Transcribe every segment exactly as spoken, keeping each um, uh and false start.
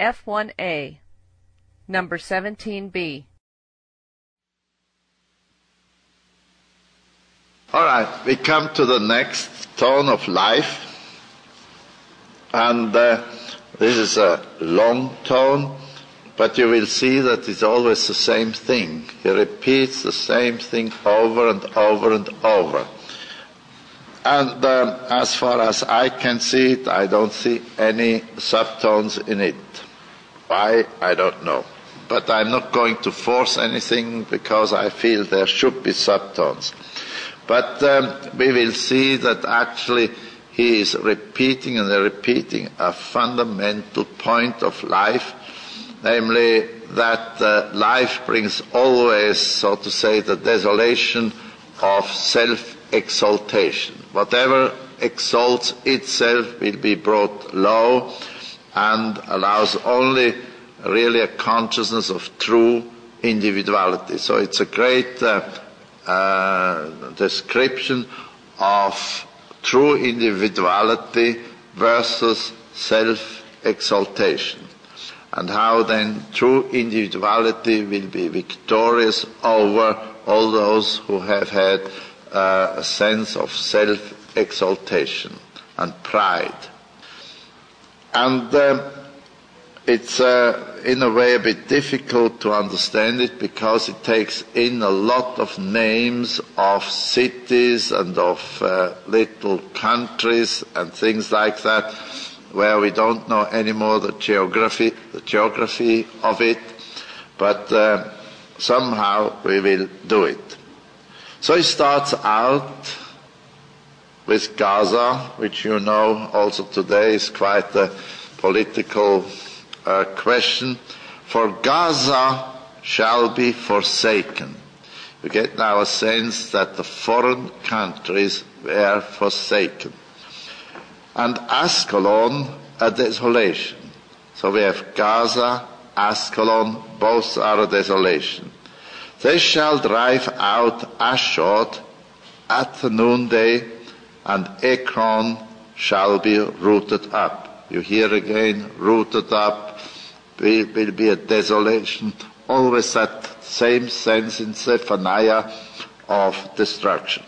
F one A, number seventeen B. All right, we come to the next tone of life, and uh, this is a long tone, but you will see that it's always the same thing. He repeats the same thing over and over and over. And uh, as far as I can see it, I don't see any subtones in it. Why, I don't know. But I'm not going to force anything because I feel there should be subtones. But um, we will see that actually he is repeating and repeating a fundamental point of life, namely that uh, life brings always, so to say, the desolation of self-exaltation. Whatever exalts itself will be brought low and allows only really a consciousness of true individuality. So it's a great uh, uh, description of true individuality versus self-exaltation, and how then true individuality will be victorious over all those who have had uh, a sense of self-exaltation and pride. And uh, it's uh, in a way a bit difficult to understand it because it takes in a lot of names of cities and of uh, little countries and things like that, where we don't know anymore the geography, the geography of it, but uh, somehow we will do it. So he starts out with Gaza, which you know also today is quite a political uh, question. For Gaza shall be forsaken. You get now a sense that the foreign countries were forsaken. And Ascalon, a desolation. So we have Gaza, Ascalon, both are a desolation. They shall drive out Ashdod at the noonday, and Ekron shall be rooted up. You hear again, rooted up, will, will be a desolation. Always that same sense in Zephaniah of destruction.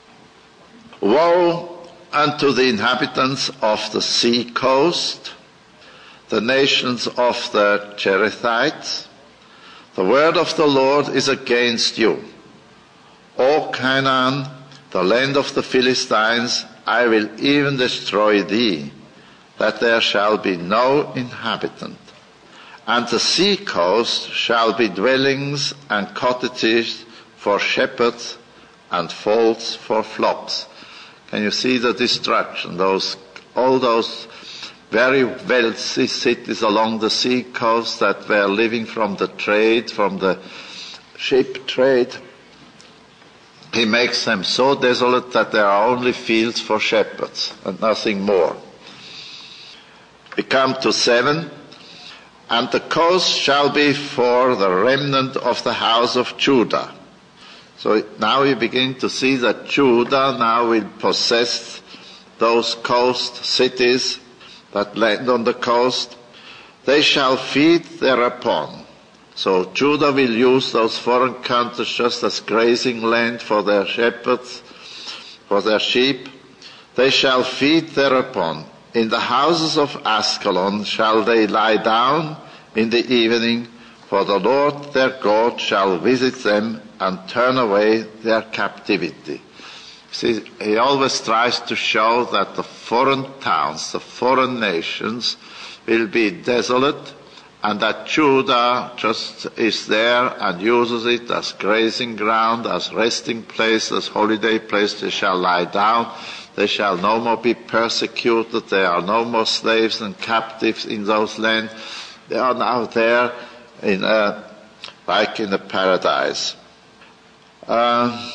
Woe unto the inhabitants of the sea coast, the nations of the Cherethites. The word of the Lord is against you. O Canaan, the land of the Philistines, I will even destroy thee, that there shall be no inhabitant. And the sea coast shall be dwellings and cottages for shepherds and folds for flocks. Can you see the destruction? Those, all those very wealthy cities along the sea coast that were living from the trade, from the ship trade. He makes them so desolate that there are only fields for shepherds and nothing more. We come to seven. And the coast shall be for the remnant of the house of Judah. So now we begin to see that Judah now will possess those coast cities that land on the coast. They shall feed thereupon. So Judah will use those foreign countries just as grazing land for their shepherds, for their sheep. They shall feed thereupon. In the houses of Ascalon shall they lie down in the evening, for the Lord their God shall visit them and turn away their captivity. See, he always tries to show that the foreign towns, the foreign nations, will be desolate, and that Judah just is there and uses it as grazing ground, as resting place, as holiday place. They shall lie down. They shall no more be persecuted. There are no more slaves and captives in those lands. They are now there in a, like in a paradise. Uh,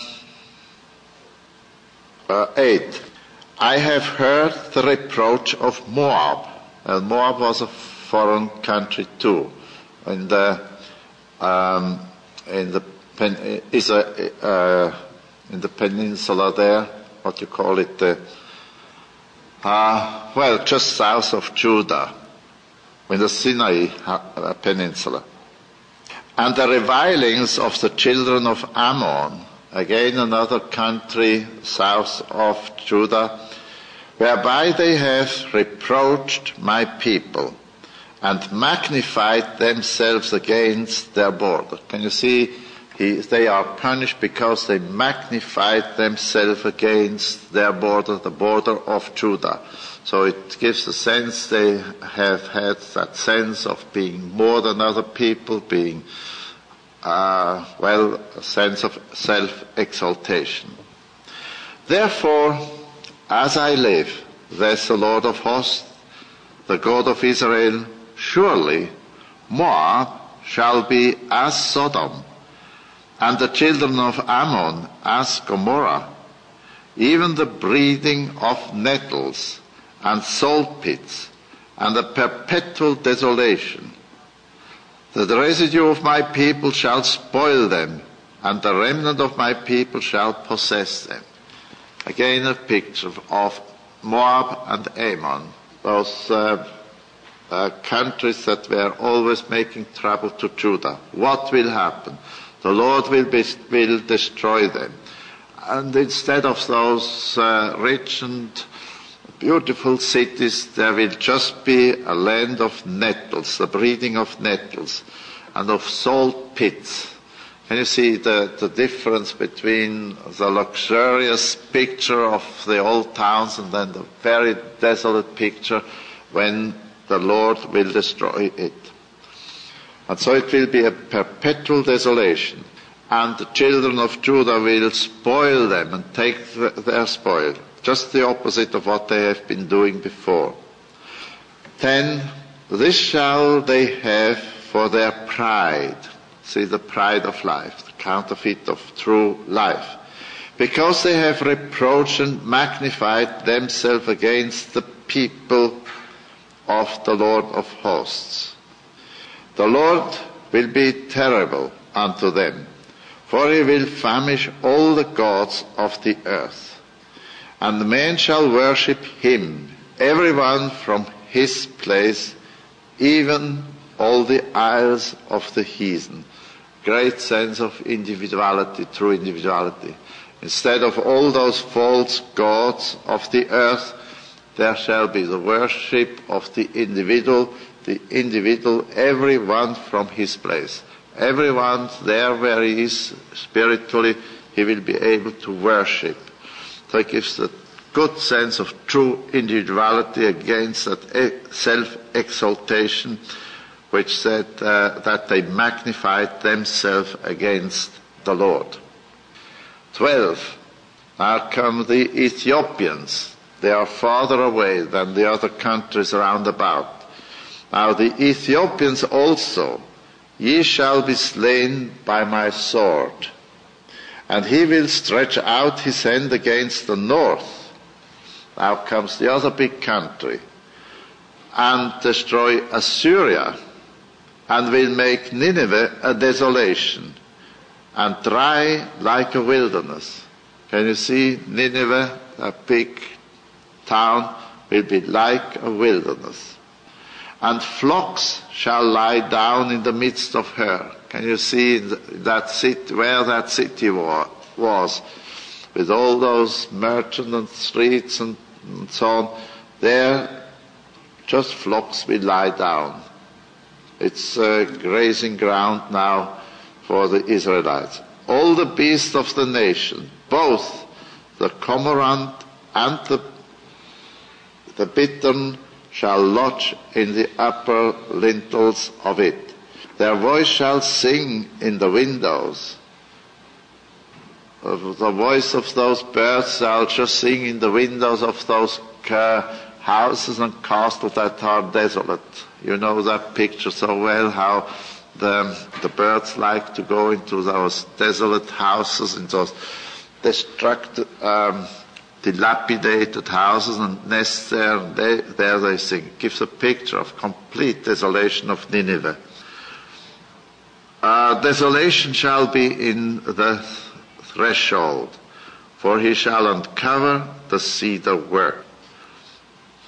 uh, eight. I have heard the reproach of Moab. And Moab was a foreign country too. In the um, in the pen, is a, uh, in the peninsula there. What you call it? Uh, uh, well, just south of Judah. in the Sinai Peninsula. And the revilings of the children of Ammon, again another country south of Judah, whereby they have reproached my people and magnified themselves against their border. Can you see? He, they are punished because they magnified themselves against their border, the border of Judah. So it gives a sense they have had that sense of being more than other people, being, uh, well, a sense of self-exaltation. Therefore, as I live, says the Lord of hosts, the God of Israel, surely Moab shall be as Sodom, and the children of Ammon as Gomorrah, even the breeding of nettles and salt pits, and a perpetual desolation. The residue of my people shall spoil them, and the remnant of my people shall possess them. Again a picture of Moab and Ammon, those uh, uh, countries that were always making trouble to Judah. What will happen? The Lord will, be, will destroy them. And instead of those uh, rich and beautiful cities, there will just be a land of nettles, the breeding of nettles, and of salt pits. Can you see the, the difference between the luxurious picture of the old towns and then the very desolate picture when the Lord will destroy it? And so it will be a perpetual desolation, and the children of Judah will spoil them and take their spoil. Just the opposite of what they have been doing before. Then, this shall they have for their pride. See, the pride of life, the counterfeit of true life. Because they have reproached and magnified themselves against the people of the Lord of hosts. The Lord will be terrible unto them, for he will famish all the gods of the earth. And men shall worship him, every one from his place, even all the isles of the heathen. Great sense of individuality, true individuality. Instead of all those false gods of the earth, there shall be the worship of the individual, the individual, everyone from his place. Everyone there where he is spiritually, he will be able to worship. So it gives a good sense of true individuality against that self-exaltation which said uh, that they magnified themselves against the Lord. Twelve. Now come the Ethiopians. They are farther away than the other countries round about. Now the Ethiopians also, ye shall be slain by my sword. And he will stretch out his hand against the north. Now comes the other big country, and destroy Assyria, and will make Nineveh a desolation, and dry like a wilderness. Can you see Nineveh, a big town, will be like a wilderness. And flocks shall lie down in the midst of her. Can you see that city, where that city was, with all those merchant and streets and, and so on? There, just flocks will lie down. It's uh, grazing ground now for the Israelites. All the beasts of the nation, both the cormorant and the, the bittern, shall lodge in the upper lintels of it. Their voice shall sing in the windows. The voice of those birds shall just sing in the windows of those uh, houses and castles that are desolate. You know that picture so well, how the, the birds like to go into those desolate houses, in those destructed, um, dilapidated houses and nests there, and they, there they sing. It gives a picture of complete desolation of Nineveh. Uh, desolation shall be in the threshold, for he shall uncover the cedar work.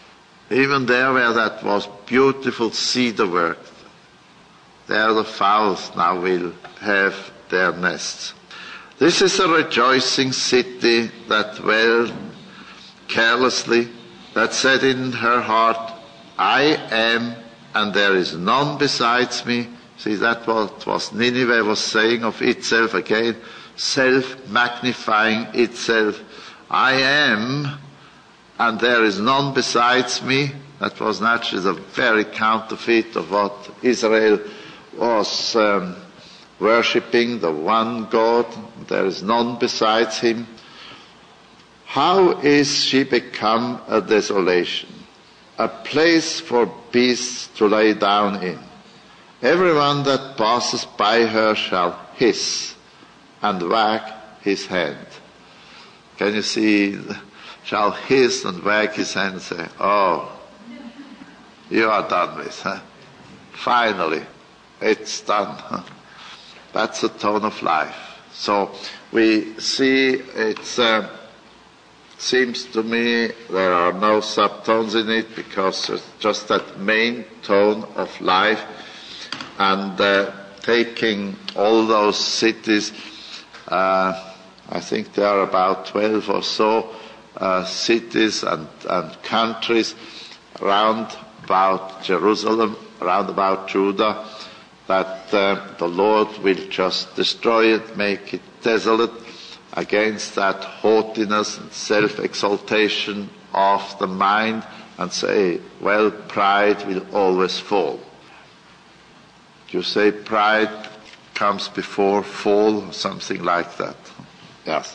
Even there where that was beautiful cedar work, there the fowls now will have their nests. This is a rejoicing city that dwelled carelessly, that said in her heart, I am, and there is none besides me. See, that what was Nineveh was saying of itself again, self-magnifying itself. I am, and there is none besides me. That was naturally the very counterfeit of what Israel was um, worshipping, the one God. There is none besides him. How is she become a desolation, a place for beasts to lay down in? Everyone that passes by her shall hiss and wag his hand. Can you see? Shall hiss and wag his hand and say, oh, you are done with, huh? Finally, it's done. Huh? That's the tone of life. So we see, it uh, seems to me there are no subtones in it because it's just that main tone of life. And uh, taking all those cities, uh, I think there are about twelve or so uh, cities and, and countries round about Jerusalem, round about Judah, that uh, the Lord will just destroy it, make it desolate against that haughtiness and self-exaltation of the mind, and say, well, pride will always fall. You say pride comes before fall, or something like that. Yes.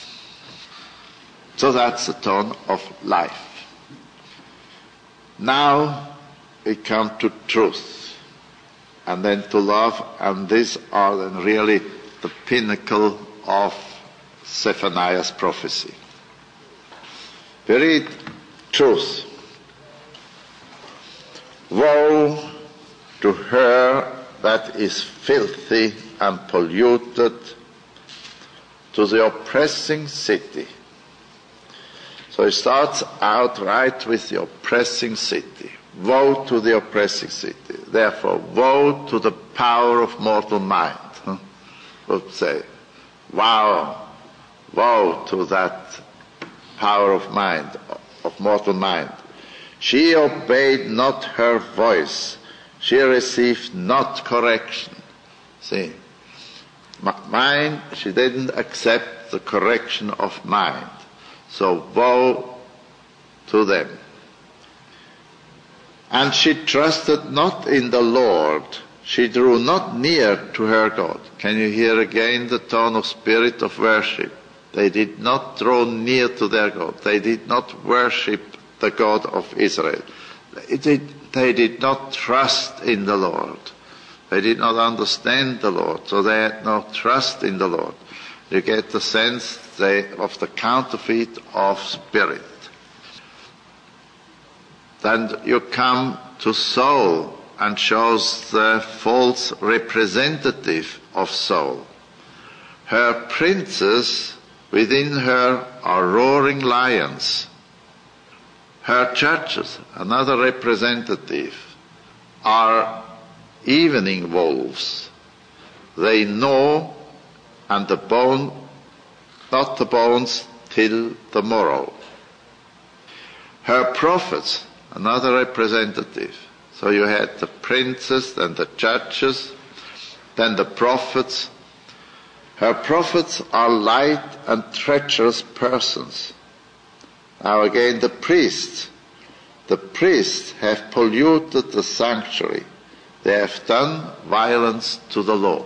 So that's the tone of life. Now we come to truth, and then to love, and these are then really the pinnacle of Zephaniah's prophecy. We read truth. Woe to her that is filthy and polluted, to the oppressing city. So it starts out right with the oppressing city. Woe to the oppressing city. Therefore, woe to the power of mortal mind. Huh? Would say, wow, woe to that power of mind, of mortal mind. She obeyed not her voice. She received not correction. See, mind, she didn't accept the correction of mind. So woe to them. And she trusted not in the Lord. She drew not near to her God. Can you hear again the tone of spirit of worship? They did not draw near to their God. They did not worship the God of Israel. They did, they did not trust in the Lord. They did not understand the Lord, so they had no trust in the Lord. You get the sense they, of the counterfeit of spirit. Then you come to soul, and shows the false representative of soul. Her princes within her are roaring lions. Her judges, another representative, are evening wolves. They gnaw and the bone, not the bones, till the morrow. Her prophets, another representative. So you had the princes and the judges, then the prophets. Her prophets are light and treacherous persons. Now again the priests. The priests have polluted the sanctuary. They have done violence to the law.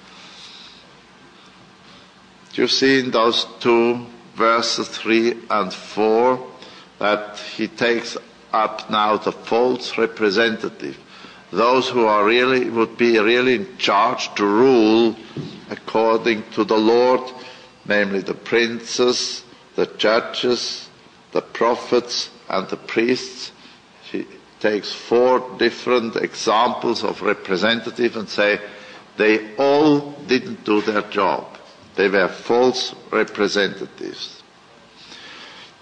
Do you see in those two verses three and four that he takes up now the false representative, those who are really would be really in charge to rule according to the Lord, namely the princes, the judges, the prophets, and the priests. She takes four different examples of representative and say they all didn't do their job. They were false representatives.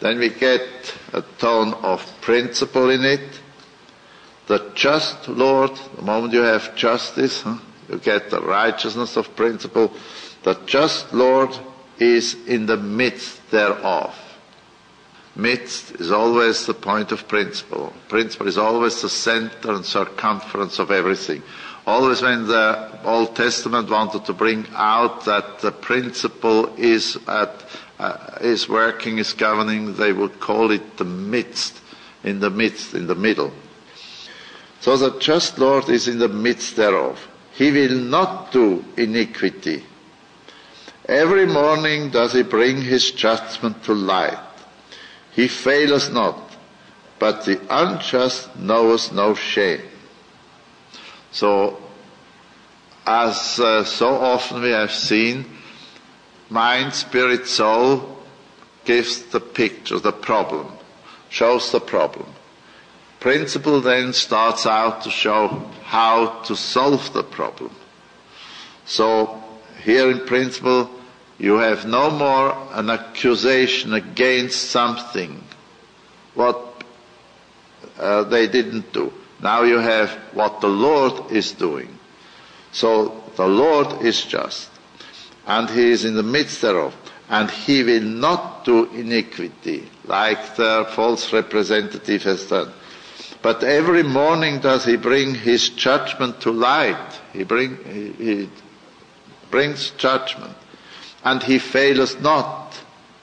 then we get a tone of principle in it. The just Lord, the moment you have justice, huh, you get the righteousness of principle. The just Lord is in the midst thereof. Midst is always the point of principle. Principle is always the center and circumference of everything. Always when the Old Testament wanted to bring out that the principle is at, uh, is working, is governing, they would call it the midst, in the midst, in the middle. So the just Lord is in the midst thereof. He will not do iniquity. Every morning does he bring his judgment to light. He faileth not, but the unjust knoweth no shame. So, as uh, so often we have seen, mind, spirit, soul gives the picture, the problem, shows the problem. Principle then starts out to show how to solve the problem. So, here in principle, you have no more an accusation against something, what uh, they didn't do. Now you have what the Lord is doing. So the Lord is just, and he is in the midst thereof, and he will not do iniquity, like the false representative has done. But every morning does he bring his judgment to light. He, bring, he, he brings judgment. And he faileth not.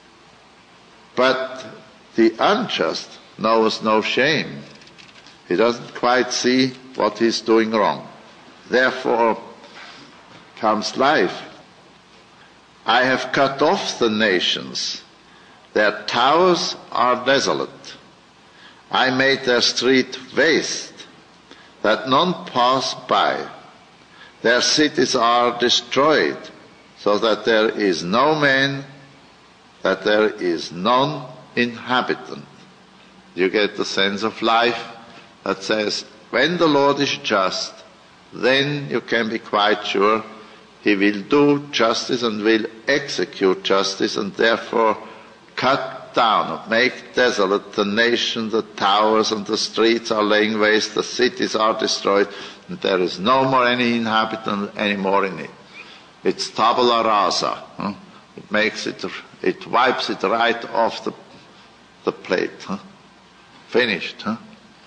But the unjust knoweth no shame. He doesn't quite see what he's doing wrong. Therefore comes life. I have cut off the nations. Their towers are desolate. I made their street waste, that none pass by. Their cities are destroyed, so that there is no man, that there is none inhabitant. You get the sense of life that says, when the Lord is just, then you can be quite sure he will do justice and will execute justice, and therefore cut down, make desolate the nation, the towers and the streets are laying waste, the cities are destroyed, and there is no more any inhabitant anymore in it. It's tabula rasa. Huh? It makes it, it wipes it right off the, the plate. Huh? Finished. Huh?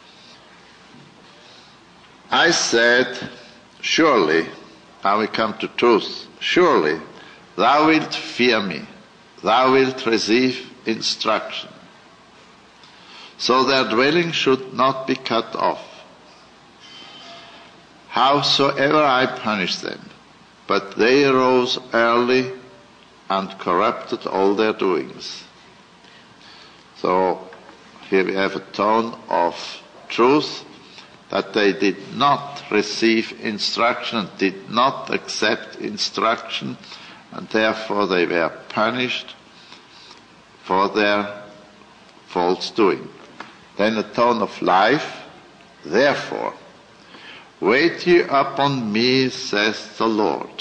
I said, surely, now we come to truth, surely thou wilt fear me, thou wilt receive instruction. So their dwelling should not be cut off. Howsoever I punish them, but they arose early and corrupted all their doings. So here we have a tone of truth, that they did not receive instruction, did not accept instruction, and therefore they were punished for their false doing. Then a tone of life, therefore, wait ye upon me, says the Lord,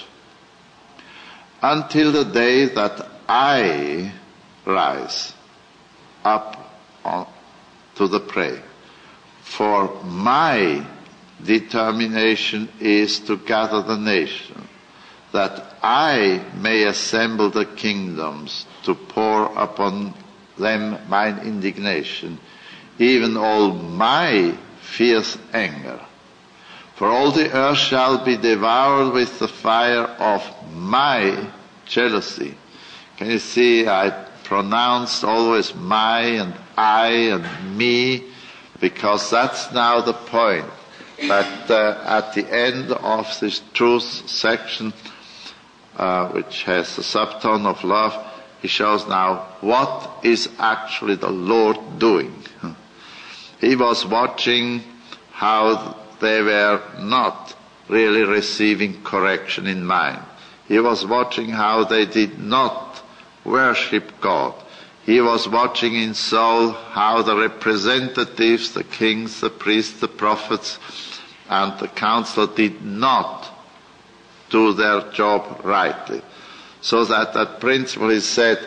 until the day that I rise up on, to the prey. For my determination is to gather the nation, that I may assemble the kingdoms, to pour upon them mine indignation, even all my fierce anger. For all the earth shall be devoured with the fire of my jealousy. Can you see, I pronounced always my and I and me, because that's now the point. But uh, at the end of this truth section, uh, which has the subtone of love, he shows now what is actually the Lord doing. He was watching how they were not really receiving correction in mind. He was watching how they did not worship God. He was watching in soul how the representatives, the kings, the priests, the prophets, and the council did not do their job rightly. So that that principle is said,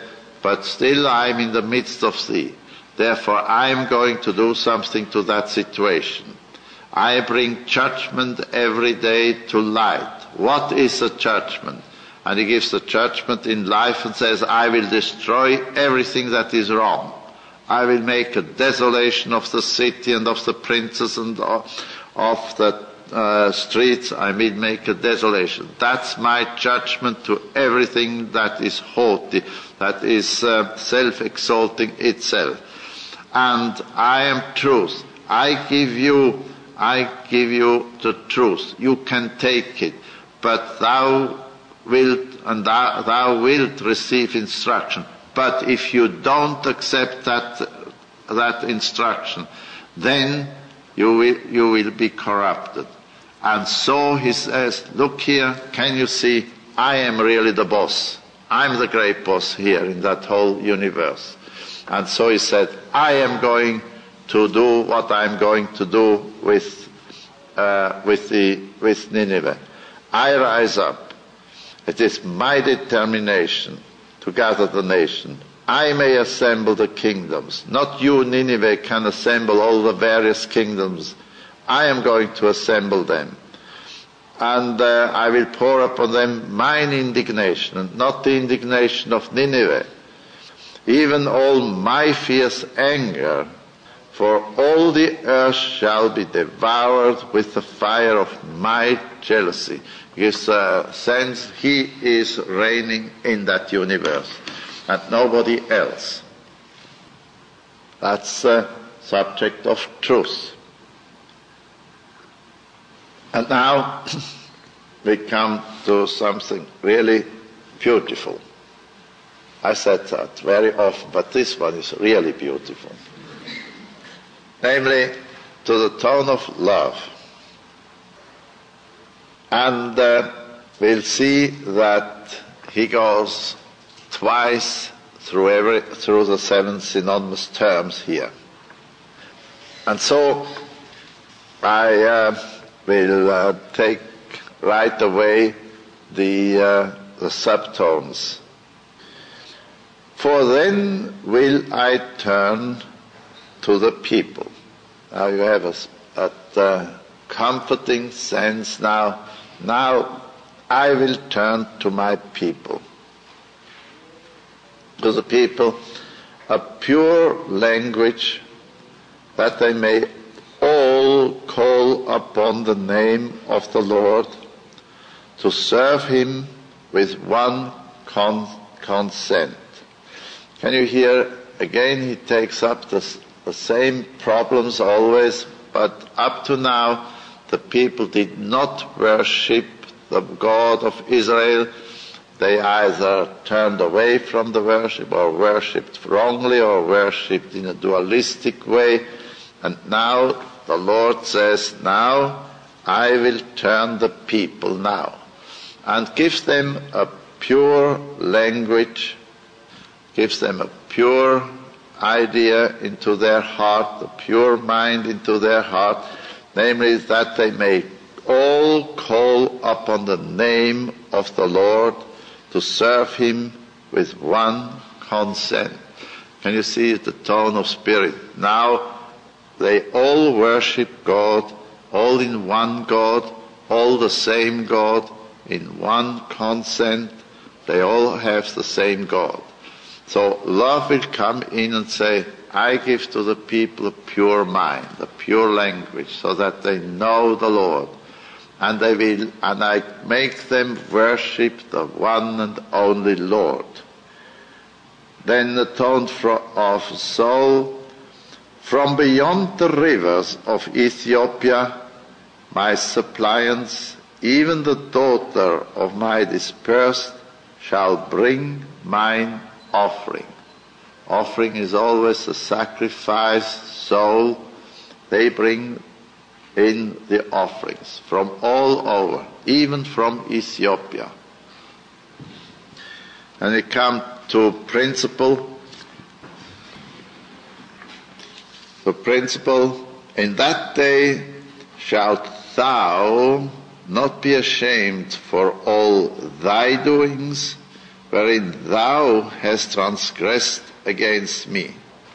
but still I am in the midst of thee. Therefore I am going to do something to that situation. I bring judgment every day to light. What is a judgment? And he gives the judgment in life and says, I will destroy everything that is wrong. I will make a desolation of the city and of the princes and of the uh, streets. I will make a desolation. That's my judgment to everything that is haughty, that is uh, self-exalting itself. And I am truth. I give you, I give you the truth. You can take it, but thou wilt, and thou, thou wilt receive instruction. But if you don't accept that that instruction, then you will you will be corrupted. And so he says, look here, can you see, I am really the boss. I'm the great boss here in that whole universe. And so he said, I am going to do what I'm going to do with uh, with the with Nineveh. I rise up. It is my determination to gather the nation. I may assemble the kingdoms. Not you, Nineveh, can assemble all the various kingdoms. I am going to assemble them. And uh, I will pour upon them mine indignation, and not the indignation of Nineveh. Even all my fierce anger, for all the earth shall be devoured with the fire of my jealousy. Gives a sense he is reigning in that universe and nobody else. That's a subject of truth. And now we come to something really beautiful. I said that very often, but this one is really beautiful. Namely, to the tone of love. And uh, we'll see that he goes twice through every through the seven synonymous terms here. And so I uh, will uh, take right away the uh, the subtones. For then will I turn to the people. Now you have a, a, a comforting sense now. Now I will turn to my people. To the people, a pure language, that they may all call upon the name of the Lord, to serve him with one con- consent. Can you hear again? He takes up the, the same problems always, but up to now the people did not worship the God of Israel. They either turned away from the worship or worshipped wrongly or worshipped in a dualistic way. And now the Lord says, now I will turn the people now and gives them a pure language, gives them a pure idea into their heart, a pure mind into their heart, namely that they may all call upon the name of the Lord to serve him with one consent. Can you see the tone of spirit? Now they all worship God, all in one God, all the same God, in one consent. They all have the same God. So love will come in and say, I give to the people a pure mind, a pure language, so that they know the Lord. And they will, and I make them worship the one and only Lord. Then the tone of soul, from beyond the rivers of Ethiopia, my suppliants, even the daughter of my dispersed, shall bring mine offering. Offering is always a sacrifice, soul. They bring in the offerings from all over, even from Ethiopia. And we come to principle. The principle, in that day shalt thou not be ashamed for all thy doings, wherein thou hast transgressed against me.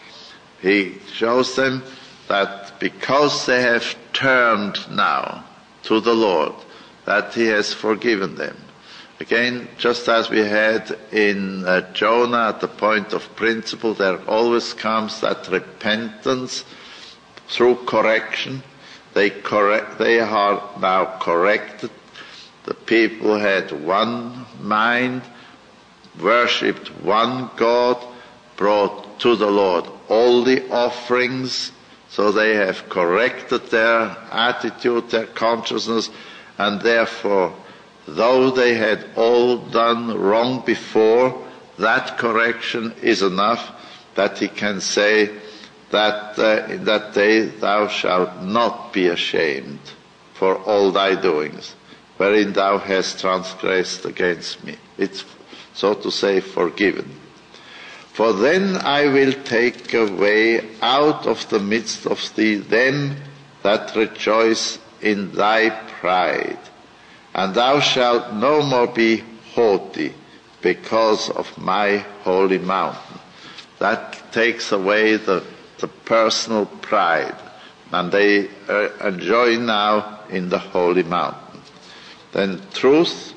He shows them that because they have turned now to the Lord, that he has forgiven them. Again, just as we had in uh, Jonah at the point of principle, there always comes that repentance through correction. They correct, they are now corrected. The people had one mind, worshipped one God, brought to the Lord all the offerings, so they have corrected their attitude, their consciousness, and therefore, though they had all done wrong before, that correction is enough that he can say that uh, in that day thou shalt not be ashamed for all thy doings, wherein thou hast transgressed against me. It's, so to say, forgiven. For then I will take away out of the midst of thee them that rejoice in thy pride, and thou shalt no more be haughty because of my holy mountain. That takes away the, the personal pride, and they uh, enjoy now in the holy mountain. Then truth,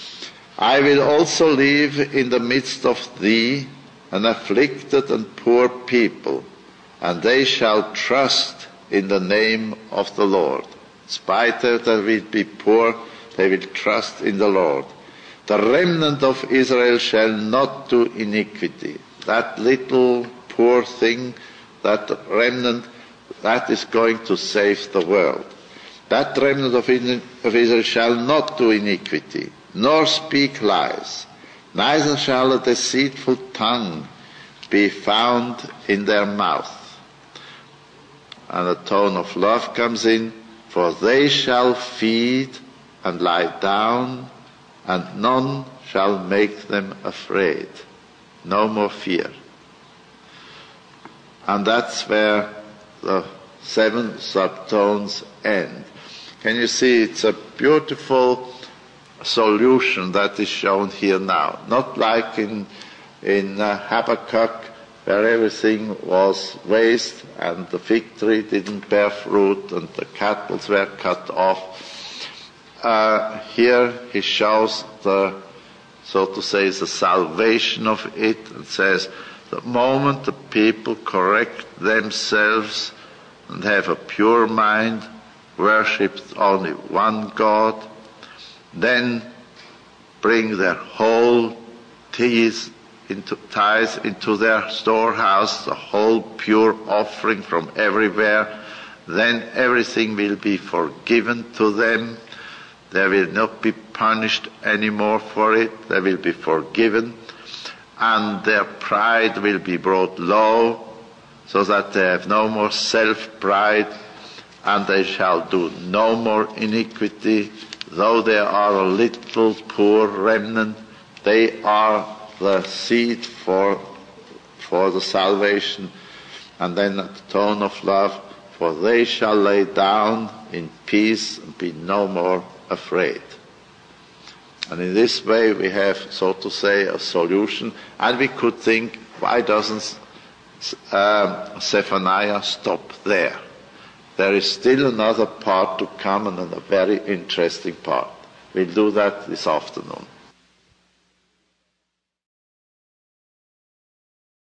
I will also leave in the midst of thee an afflicted and poor people, and they shall trust in the name of the Lord. In spite of that they will be poor, they will trust in the Lord. The remnant of Israel shall not do iniquity. That little poor thing, that remnant, that is going to save the world. That remnant of Israel shall not do iniquity, nor speak lies, neither shall a deceitful tongue be found in their mouth. And a tone of love comes in, for they shall feed and lie down, and none shall make them afraid. No more fear. And that's where the seven subtones end. Can you see it's a beautiful solution that is shown here now. Not like in, in uh, Habakkuk, where everything was waste and the fig tree didn't bear fruit and the cattle were cut off. Uh, here he shows the, so to say, the salvation of it, and says, the moment the people correct themselves and have a pure mind, worship only one God, then bring their whole tithes into, tithes into their storehouse, the whole pure offering from everywhere, then everything will be forgiven to them. They will not be punished anymore for it. They will be forgiven. And their pride will be brought low, so that they have no more self-pride, and they shall do no more iniquity. Though they are a little poor remnant, they are the seed for, for the salvation. And then a tone of love, for they shall lay down in peace and be no more afraid. And in this way we have, so to say, a solution. And we could think, why doesn't um, Zephaniah stop there? There is still another part to come, and a very interesting part. We'll do that this afternoon.